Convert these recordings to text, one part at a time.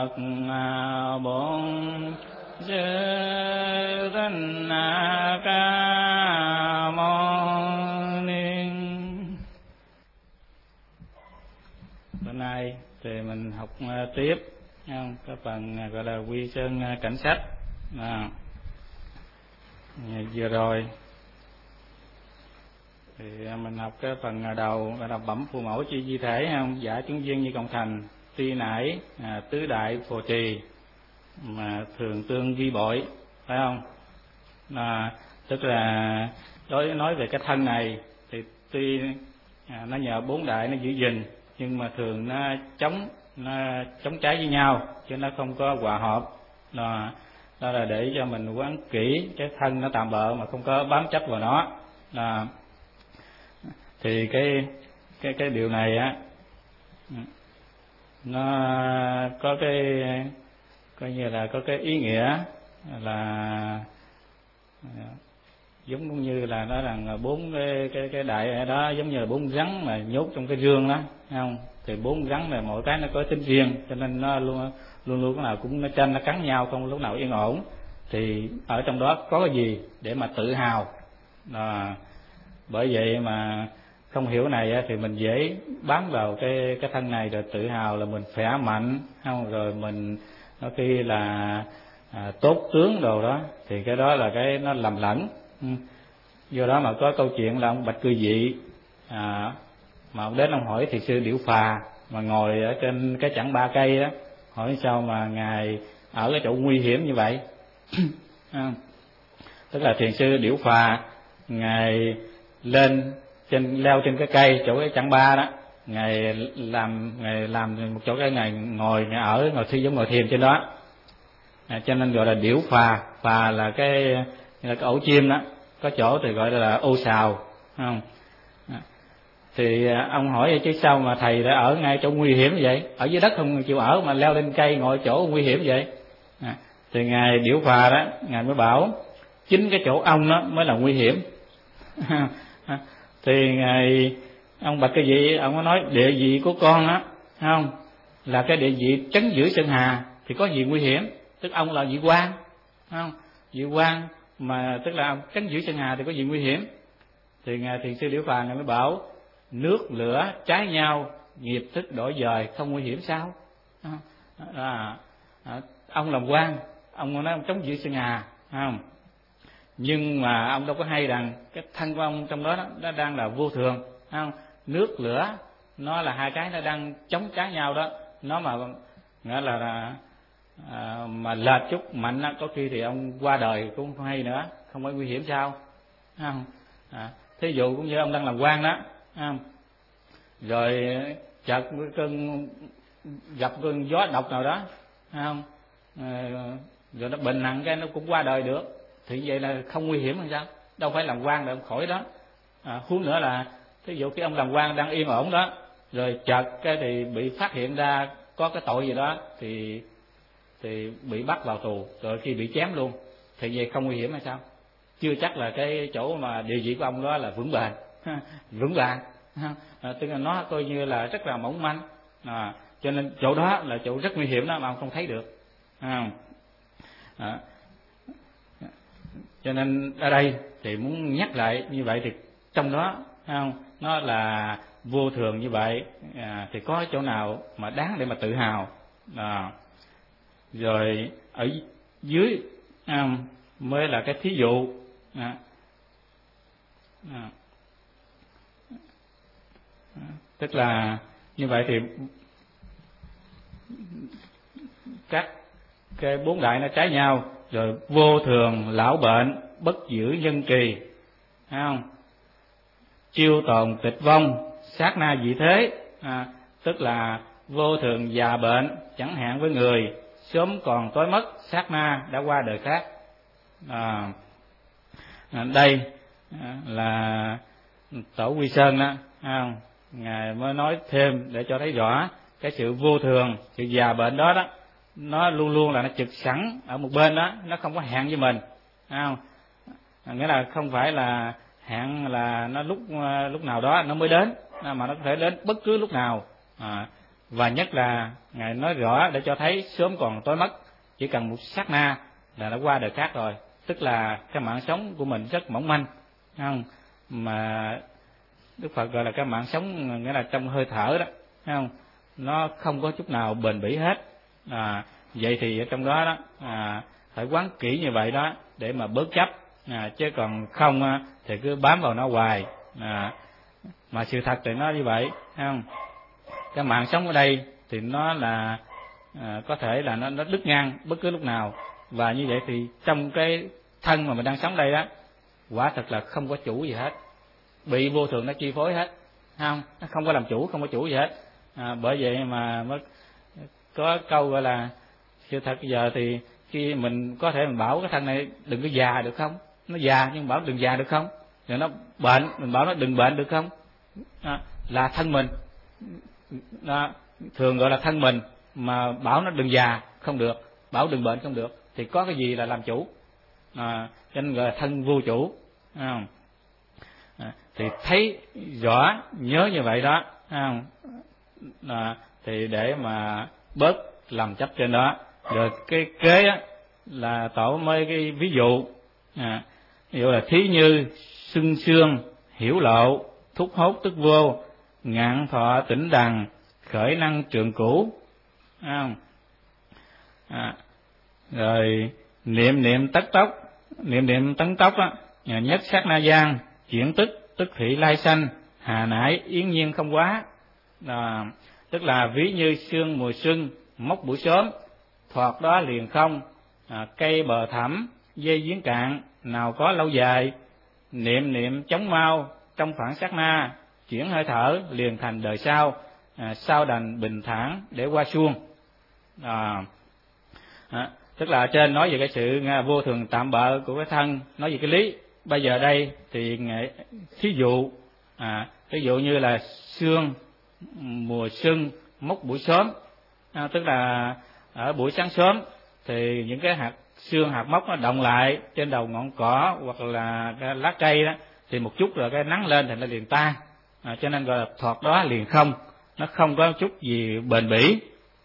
Phật Bổn Sư Thích Ca Mâu Ni. Bữa nay thì mình học tiếp không? Cái phần gọi là Quy Sơn Cảnh Sách. Vừa rồi thì mình học cái phần đầu gọi là bẩm phụ mẫu chi di thể không? Giả chúng duyên như cộng thành, tuy nải tứ đại phù trì mà thường tương vi bội, phải không? Tức là nói về cái thân này thì tuy nó nhờ bốn đại nó giữ gìn, nhưng mà thường nó chống trái với nhau, chứ nó không có hòa hợp. Đó là để cho mình quán kỹ cái thân nó tạm bợ mà không có bám chấp vào nó. Thì cái điều này á, nó có cái coi như là có cái ý nghĩa là giống như là nó là bốn cái đại đó, giống như là bốn rắn mà nhốt trong cái rương đó, thấy không? Thì bốn rắn này mỗi cái nó có tính riêng, cho nên nó luôn lúc nào cũng nó tranh nó cắn nhau, không lúc nào yên ổn. Thì ở trong đó có cái gì để mà tự hào. Bởi vậy mà không hiểu này thì mình dễ bám vào cái thân này rồi tự hào là mình khỏe mạnh, không? Rồi mình có khi là tốt tướng đồ đó, thì cái đó là cái nó lầm lẫn. Do đó mà có câu chuyện là ông Bạch Cư Dị mà ông đến ông hỏi thiền sư Điểu Phà mà ngồi ở trên cái chặng 3 cây đó, hỏi sao mà ngài ở cái chỗ nguy hiểm như vậy. Tức là thiền sư Điểu Phà ngài leo trên cái cây chỗ cái chặng 3 đó, ngài làm một chỗ cái ngài ngồi thi giống ngồi thiền trên đó, cho nên gọi là Điểu Phà. Phà là cái ổ chim đó, có chỗ thì gọi là ô sào, không? Thì ông hỏi chứ sao mà thầy đã ở ngay chỗ nguy hiểm vậy, ở dưới đất không chịu ở mà leo lên cây ngồi chỗ nguy hiểm vậy? Thì ngài Điểu Phà đó, ngài mới bảo chính cái chỗ ông đó mới là nguy hiểm. Thì ông Bạch Cư Dị ông có nói địa vị của con á, không, là cái địa vị trấn giữ Sơn Hà thì có gì nguy hiểm, tức ông là vị quan, không? Vị quan mà tức là ông trấn giữ Sơn Hà thì có gì nguy hiểm. Thì ngài thiền sư Điểu Phà ngài mới bảo nước lửa trái nhau, nghiệp thức đổi dời, không nguy hiểm sao? Ông làm quan, ông nói ông chống giữ Sơn Hà, không? Nhưng mà ông đâu có hay rằng cái thân của ông trong đó nó đang là vô thường, không? Nước lửa nó là hai cái nó đang chống trái nhau đó, nó mà nghĩa là mà lệch chút mạnh đó, có khi thì ông qua đời cũng không hay nữa, không có nguy hiểm sao, không? Thí dụ cũng như ông đang làm quan đó, không? Rồi chợt gặp cơn gió độc nào đó, không? Rồi nó bệnh nặng cái nó cũng qua đời được, thì vậy là không nguy hiểm hay sao? Đâu phải làm quan để ông khỏi đó. Huống nữa là thí dụ khi ông làm quan đang yên ổn đó, rồi chợt cái thì bị phát hiện ra có cái tội gì đó thì bị bắt vào tù, rồi khi bị chém luôn, thì vậy không nguy hiểm hay sao? Chưa chắc là cái chỗ mà địa vị của ông đó là vững vàng, tức là nó coi như là rất là mỏng manh, cho nên chỗ đó là chỗ rất nguy hiểm đó mà ông không thấy được. Cho nên ở đây thì muốn nhắc lại như vậy, thì trong đó không, nó là vô thường như vậy, thì có chỗ nào mà đáng để mà tự hào. Rồi ở dưới mới là cái thí dụ. Tức là như vậy thì các cái bốn đại nó trái nhau, rồi vô thường, lão bệnh, bất giữ nhân kỳ, thấy không? Chiêu tồn tịch vong, sát na dị thế, tức là vô thường già bệnh, chẳng hạn với người, sớm còn tối mất, sát na đã qua đời khác. Đây là tổ Quy Sơn đó, không? Ngài mới nói thêm để cho thấy rõ cái sự vô thường, sự già bệnh đó đó, nó luôn luôn là nó trực sẵn ở một bên đó, nó không có hẹn với mình, không? Nghĩa là không phải là hẹn là nó lúc nào đó nó mới đến, mà nó có thể đến bất cứ lúc nào. Và nhất là Ngài nói rõ để cho thấy sớm còn tối mất, chỉ cần một sát na là đã qua đời khác rồi. Tức là cái mạng sống của mình rất mỏng manh, không? Mà Đức Phật gọi là cái mạng sống, nghĩa là trong hơi thở đó, không? Nó không có chút nào bền bỉ hết. Vậy thì ở trong đó đó phải quán kỹ như vậy đó để mà bớt chấp, chứ còn không thì cứ bám vào nó hoài. Mà sự thật thì nó như vậy, không? Cái mạng sống ở đây thì nó là có thể là nó đứt ngang bất cứ lúc nào, và như vậy thì trong cái thân mà mình đang sống đây đó, quả thật là không có chủ gì hết, bị vô thường nó chi phối hết, không? Nó không có làm chủ, không có chủ gì hết. Bởi vậy mà mới có câu gọi là sự thật giờ thì khi mình có thể mình bảo cái thân này đừng có già được không? Nó già nhưng bảo đừng già được không? Rồi nó bệnh, mình bảo nó đừng bệnh được không? Là thân mình, thường gọi là thân mình, mà bảo nó đừng già không được, bảo đừng bệnh không được, thì có cái gì là làm chủ? Cho nên gọi là thân vô chủ. Thì thấy rõ nhớ như vậy đó, thì để mà bớt làm chấp trên đó. Rồi cái kế á, là tổ mới cái ví dụ, ví dụ là thí như sưng sương hiểu lộ, thúc hốt tức vô, ngạn thọ tỉnh đằng, khởi năng trường cũ. Rồi niệm niệm tất tốc, niệm tấn tốc á, nhất sát na gian, chuyển tức thị lai sanh, hà nải yến nhiên không quá. Tức là ví như sương mùa xuân mốc buổi sớm, thoạt đó liền không, cây bờ thẳm dây giếng cạn, nào có lâu dài. Niệm niệm chóng mau trong khoảng sát na, chuyển hơi thở liền thành đời sau, sao đành bình thản để qua suông. Tức là trên nói về cái sự vô thường tạm bợ của cái thân, nói về cái lý. Bây giờ đây thì thí dụ, ví dụ như là sương mùa xuân mốc buổi sớm, tức là ở buổi sáng sớm thì những cái hạt sương hạt mốc nó động lại trên đầu ngọn cỏ hoặc là cái lá cây đó, thì một chút rồi cái nắng lên thì nó liền tan, cho nên gọi là thoạt đó liền không, nó không có chút gì bền bỉ,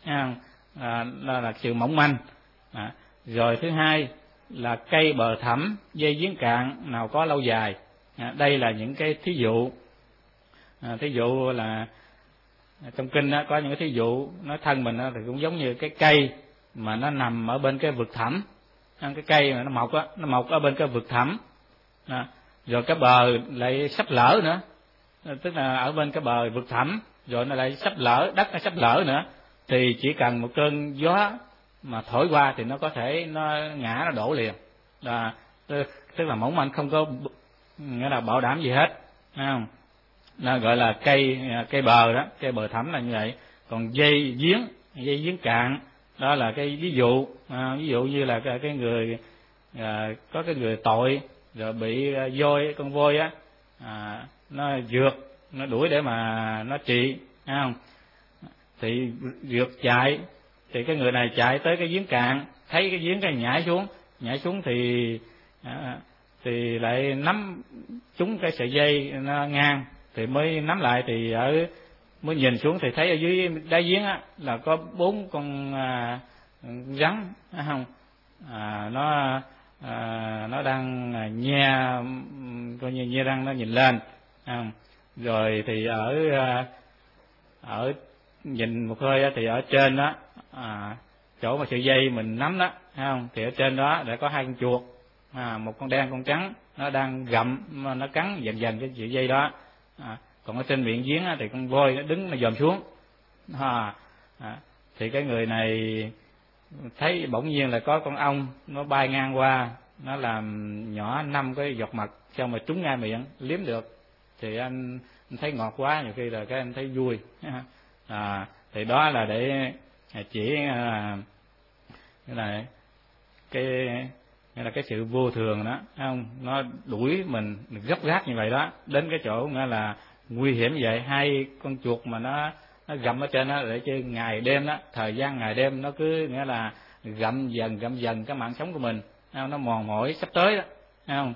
là sự mỏng manh. Rồi thứ hai là cây bờ thẳm dây giếng cạn, nào có lâu dài. Đây là những cái thí dụ. Thí dụ là trong kinh đó, có những cái thí dụ nói thân mình đó, thì cũng giống như cái cây mà nó nằm ở bên cái vực thẳm. Cái cây mà nó mọc ở bên cái vực thẳm, rồi cái bờ lại sắp lở nữa, tức là ở bên cái bờ vực thẳm, rồi nó lại sắp lở, đất nó sắp lở nữa, thì chỉ cần một cơn gió mà thổi qua thì nó có thể nó ngã, nó đổ liền. Tức là mỏng manh, không có nghĩa là bảo đảm gì hết, thấy không? Nó gọi là cây bờ đó, cây bờ thẳm là như vậy. Còn dây giếng cạn, đó là cái ví dụ. Ví dụ như là cái người có cái người tội rồi bị con voi á, nó rượt, nó đuổi để mà nó trị, thấy không? Thì rượt chạy, thì cái người này chạy tới cái giếng cạn, thấy cái giếng cái nhảy xuống thì lại nắm trúng cái sợi dây nó ngang, thì mới nắm lại, thì mới nhìn xuống thì thấy ở dưới đáy giếng á là có 4 con rắn, thấy không? Nó đang coi như nhe răng nó nhìn lên, không? Rồi thì ở nhìn một hơi á, thì ở trên đó, chỗ mà sợi dây mình nắm đó, thấy không? Thì ở trên đó đã có 2 con chuột, một con đen con trắng, nó đang gặm, nó cắn dần cái sợi dây đó. Còn ở trên miệng giếng á, thì con voi nó đứng nó dòm xuống. Thì cái người này thấy bỗng nhiên là có con ong nó bay ngang qua, nó làm nhỏ 5 cái giọt mật, xong rồi trúng ngay miệng, liếm được. Thì anh thấy ngọt quá, nhiều khi là cái anh thấy vui. Thì đó là để chỉ là cái sự vô thường đó, không? Nó đuổi mình gấp gáp như vậy đó, đến cái chỗ nghĩa là nguy hiểm như vậy. 2 con chuột mà nó gặm ở trên đó, để chơi ngày đêm đó, thời gian ngày đêm nó cứ nghĩa là gặm dần cái mạng sống của mình, nó mòn mỏi sắp tới đó, không?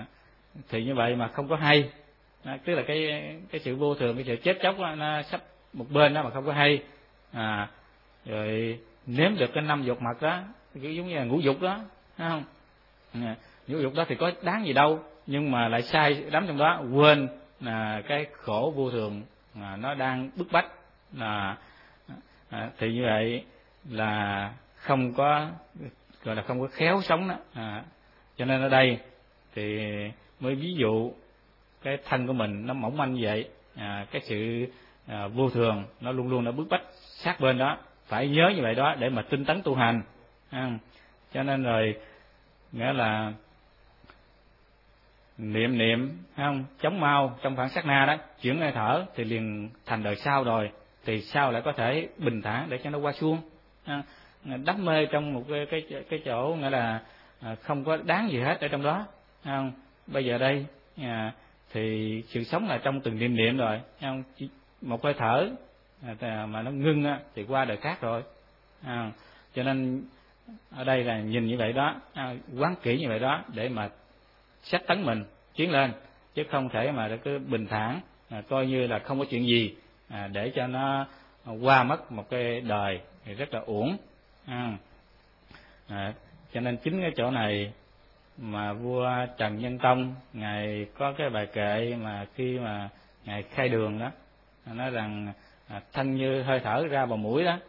Thì như vậy mà không có hay. Tức là cái sự vô thường, cái sự chết chóc đó, nó một bên đó mà không có hay, rồi nếm được cái 5 giọt mật đó, cái giống như là ngũ dục đó, thấy không? Ngũ dục đó thì có đáng gì đâu, nhưng mà lại sai đắm trong đó, quên là cái khổ vô thường nó đang bức bách, thì như vậy là không có, gọi là không có khéo sống đó. Cho nên ở đây thì mới ví dụ cái thân của mình nó mỏng manh như vậy, cái sự vô thường nó luôn luôn nó bức bách sát bên đó, phải nhớ như vậy đó để mà tinh tấn tu hành. Cho nên rồi nghĩa là niệm không chống mau trong khoảng sát na đó, chuyển hơi thở thì liền thành đời sau rồi, thì sao lại có thể bình thản để cho nó qua suông. Đắm mê trong một cái chỗ nghĩa là không có đáng gì hết ở trong đó. Bây giờ đây thì sự sống là trong từng niệm rồi, một hơi thở mà nó ngưng thì qua đời khác rồi. Cho nên ở đây là nhìn như vậy đó, quán kỹ như vậy đó để mà sách tấn mình tiến lên, chứ không thể mà cứ bình thản coi như là không có chuyện gì, để cho nó qua mất một cái đời thì rất là uổng. Cho nên chính cái chỗ này mà vua Trần Nhân Tông ngài có cái bài kệ mà khi mà ngài khai đường đó, nói rằng thân như hơi thở ra vào mũi đó,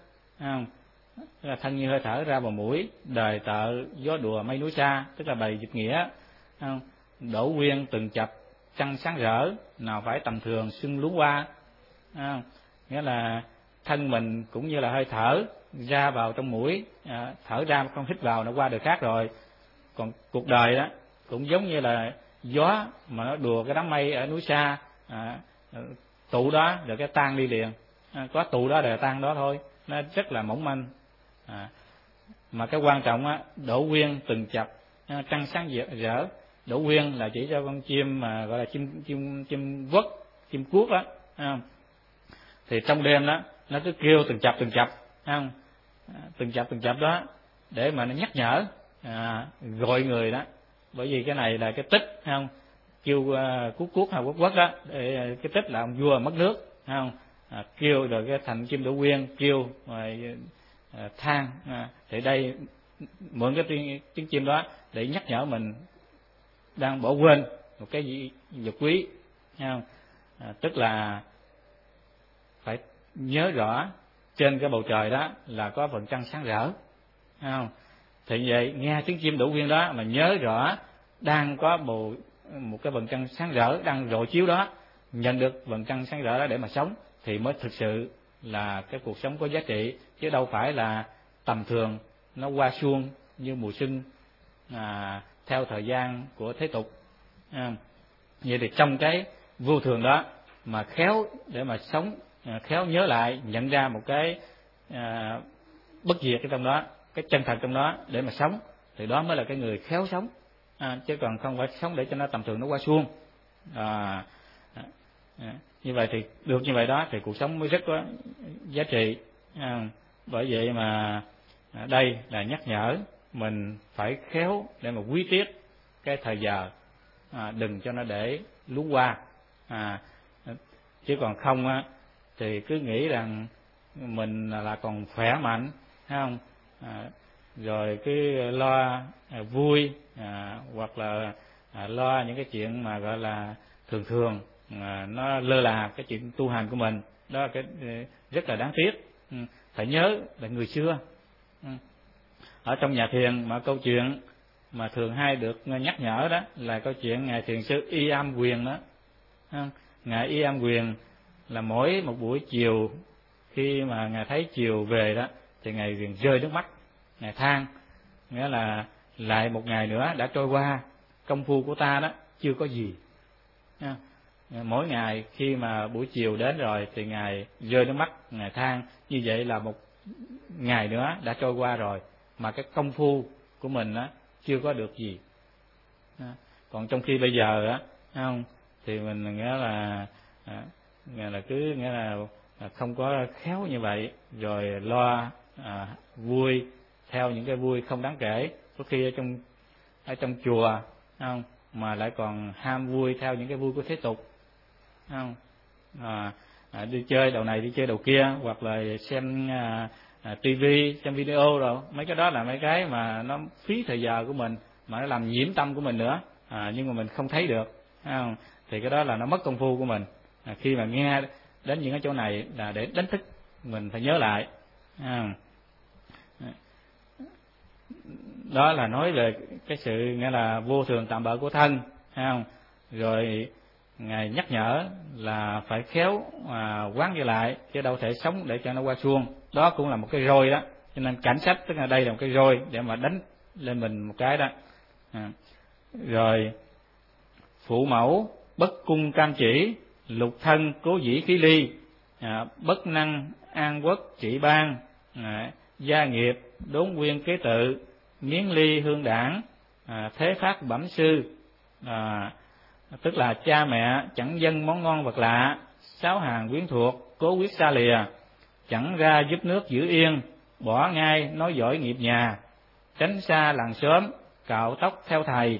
thân như hơi thở ra vào mũi, đời tợ gió đùa mây núi xa, tức là bài dịch nghĩa. Đổ quyên từng chập trăng sáng rỡ, nào phải tầm thường xuân lún qua. Nghĩa là thân mình cũng như là hơi thở ra vào trong mũi, thở ra không hít vào nó qua đời khác rồi. Còn cuộc đời đó cũng giống như là gió mà nó đùa cái đám mây ở núi xa, tụ đó rồi cái tan đi liền, có tụ đó rồi tan đó thôi, nó rất là mỏng manh. Mà cái quan trọng á, đổ quyên từng chập trăng sáng rỡ. Đổ quyên là chỉ cho con chim mà gọi là chim quất, chim cuốc đó, thì trong đêm đó nó cứ kêu từng chập, từng chập đó để mà nó nhắc nhở, gọi người đó. Bởi vì cái này là cái tích, không kêu cuốc hay quất đó, để cái tích là ông vua mất nước, không kêu rồi cái thành chim đổ quyên kêu rồi than. Thì đây mượn cái tiếng chim đó để nhắc nhở mình đang bỏ quên một cái gì vật quý, tức là phải nhớ rõ trên cái bầu trời đó là có vầng trăng sáng rỡ, thì vậy nghe tiếng chim đổ quyên đó mà nhớ rõ đang có một cái vầng trăng sáng rỡ đang rọi chiếu đó, nhận được vầng trăng sáng rỡ đó để mà sống, thì mới thực sự là cái cuộc sống có giá trị, chứ đâu phải là tầm thường nó qua suông như mùa xuân theo thời gian của thế tục. Vậy thì trong cái vô thường đó mà khéo để mà sống, khéo nhớ lại, nhận ra một cái bất diệt ở trong đó, cái chân thật trong đó để mà sống, thì đó mới là cái người khéo sống, chứ còn không phải sống để cho nó tầm thường nó qua suông. Như vậy thì được như vậy đó thì cuộc sống mới rất có giá trị. Bởi vậy mà đây là nhắc nhở mình phải khéo để mà quý tiếc cái thời giờ, đừng cho nó để lú qua. Chứ còn không thì cứ nghĩ rằng mình là còn khỏe mạnh, thấy không? Rồi cứ lo vui, hoặc là lo những cái chuyện mà gọi là thường nó lơ là cái chuyện tu hành của mình, đó là cái rất là đáng tiếc. Phải nhớ là người xưa ở trong nhà thiền mà câu chuyện mà thường hay được nhắc nhở đó là câu chuyện ngài thiền sư Y Am Quyền đó. Ngài Y Am Quyền là mỗi một buổi chiều khi mà ngài thấy chiều về đó thì ngài liền rơi nước mắt, ngài than, nghĩa là lại một ngày nữa đã trôi qua, công phu của ta đó chưa có gì. Mỗi ngày khi mà buổi chiều đến rồi thì ngài rơi nước mắt, ngài than, như vậy là một ngày nữa đã trôi qua rồi mà cái công phu của mình á chưa có được gì. Còn trong khi bây giờ á, không thì mình nghĩa là cứ nghĩa là không có khéo như vậy, rồi lo vui theo những cái vui không đáng kể, có khi ở trong chùa không mà lại còn ham vui theo những cái vui của thế tục, không đi chơi đầu này đi chơi đầu kia, hoặc là xem tivi, xem video rồi, mấy cái đó là mấy cái mà nó phí thời giờ của mình, mà nó làm nhiễm tâm của mình nữa, nhưng mà mình không thấy được, không? Thì cái đó là nó mất công phu của mình. Khi mà nghe đến những cái chỗ này là để đánh thức mình phải nhớ lại. Đó là nói về cái sự nghĩa là vô thường tạm bợ của thân, không? Rồi Ngài nhắc nhở là phải khéo quán về lại, chứ đâu thể sống để cho nó qua suông. Đó cũng là một cái roi đó, cho nên cảnh sách tức là đây là một cái roi để mà đánh lên mình một cái đó. Rồi phụ mẫu bất cung cam chỉ, lục thân cố dĩ khí ly, bất năng an quốc trị ban, gia nghiệp đốn quyên kế tự, miếng ly hương đảng, thế phát bẩm sư, tức là cha mẹ chẳng dâng món ngon vật lạ, sáu hàng quyến thuộc cố quyết xa lìa, chẳng ra giúp nước giữ yên, bỏ ngay nói giỏi nghiệp nhà, tránh xa làng xóm cạo tóc theo thầy.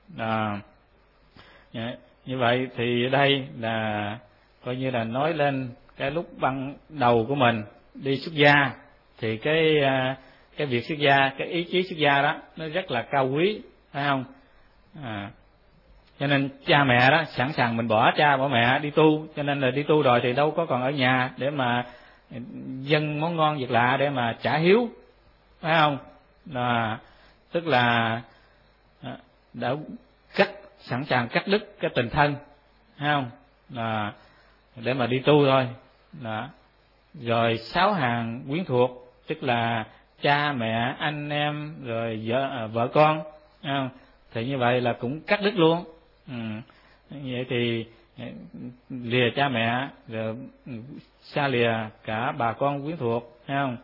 Như vậy thì đây là coi như là nói lên cái lúc ban đầu của mình đi xuất gia, thì cái việc xuất gia, cái ý chí xuất gia đó nó rất là cao quý, phải không? Cho nên cha mẹ đó sẵn sàng mình bỏ cha bỏ mẹ đi tu, cho nên là đi tu rồi thì đâu có còn ở nhà để mà dâng món ngon việc lạ để mà trả hiếu, phải không? Tức là đã sẵn sàng cắt đứt cái tình thân, phải không? Để mà đi tu thôi. Rồi sáu hàng quyến thuộc, tức là cha mẹ anh em rồi vợ con, phải không? Thì như vậy là cũng cắt đứt luôn. Vậy thì lìa cha mẹ rồi xa lìa cả bà con quyến thuộc, thấy không?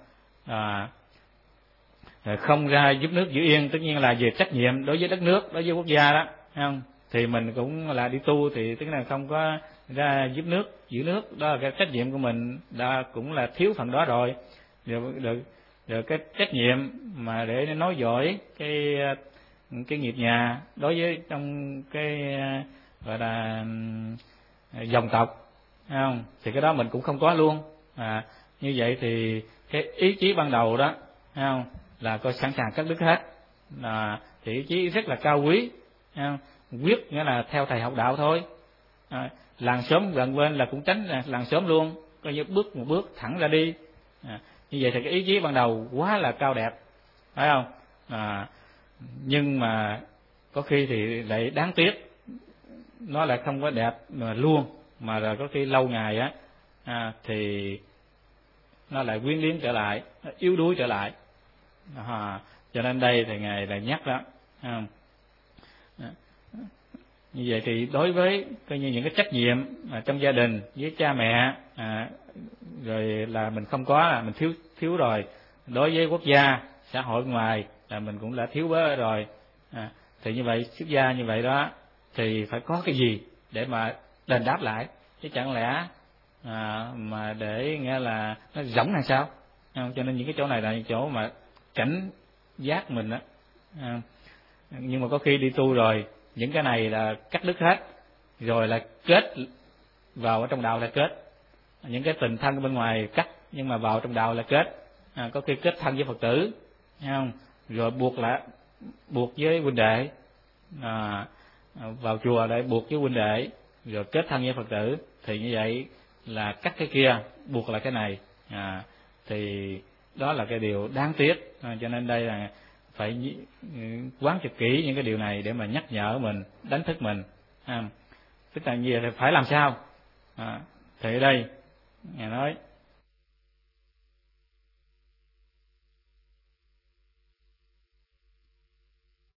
Rồi không ra giúp nước giữ yên, tất nhiên là về trách nhiệm đối với đất nước, đối với quốc gia đó, thấy không? Thì mình cũng là đi tu thì tức là không có ra giúp nước giữ nước, đó là cái trách nhiệm của mình, đó cũng là thiếu phần đó rồi. Rồi cái trách nhiệm mà để nói giỏi cái nghiệp nhà đối với trong cái gọi là dòng tộc, thấy không? Thì cái đó mình cũng không có luôn. Như vậy thì cái ý chí ban đầu đó, thấy không, là coi sẵn sàng cắt đứt hết, thì ý chí rất là cao quý, thấy không? Quyết nghĩa là theo thầy học đạo thôi. Làng xóm gần bên là cũng tránh làng xóm luôn, coi như bước một bước thẳng ra đi. Như vậy thì cái ý chí ban đầu quá là cao đẹp, phải không? Nhưng mà có khi thì lại đáng tiếc, nó lại không có đẹp mà luôn, mà là có khi lâu ngày thì nó lại quyến liếng trở lại, nó yếu đuối trở lại. Cho nên đây thì Ngài lại nhắc đó. Như vậy thì đối với coi như những cái trách nhiệm trong gia đình với cha mẹ, rồi là mình không có, là mình thiếu rồi. Đối với quốc gia xã hội ngoài là mình cũng đã thiếu bớt rồi. Thì như vậy xuất gia như vậy đó thì phải có cái gì để mà đền đáp lại, chứ chẳng lẽ mà để nghe là nó rỗng hay sao? Cho nên những cái chỗ này là những chỗ mà cảnh giác mình đó. Nhưng mà có khi đi tu rồi những cái này là cắt đứt hết, rồi là kết vào ở trong đạo là kết. Những cái tình thân bên ngoài cắt, nhưng mà vào trong đạo là kết. Có khi kết thân với Phật tử, thấy không? Rồi buộc với huynh đệ, vào chùa để buộc với huynh đệ, rồi kết thân với Phật tử. Thì như vậy là cắt cái kia, buộc lại cái này. Thì đó là cái điều đáng tiếc. Cho nên đây là phải quán trực kỹ những cái điều này để mà nhắc nhở mình, đánh thức mình. Tức là như vậy thì phải làm sao? Thì ở đây Ngài nói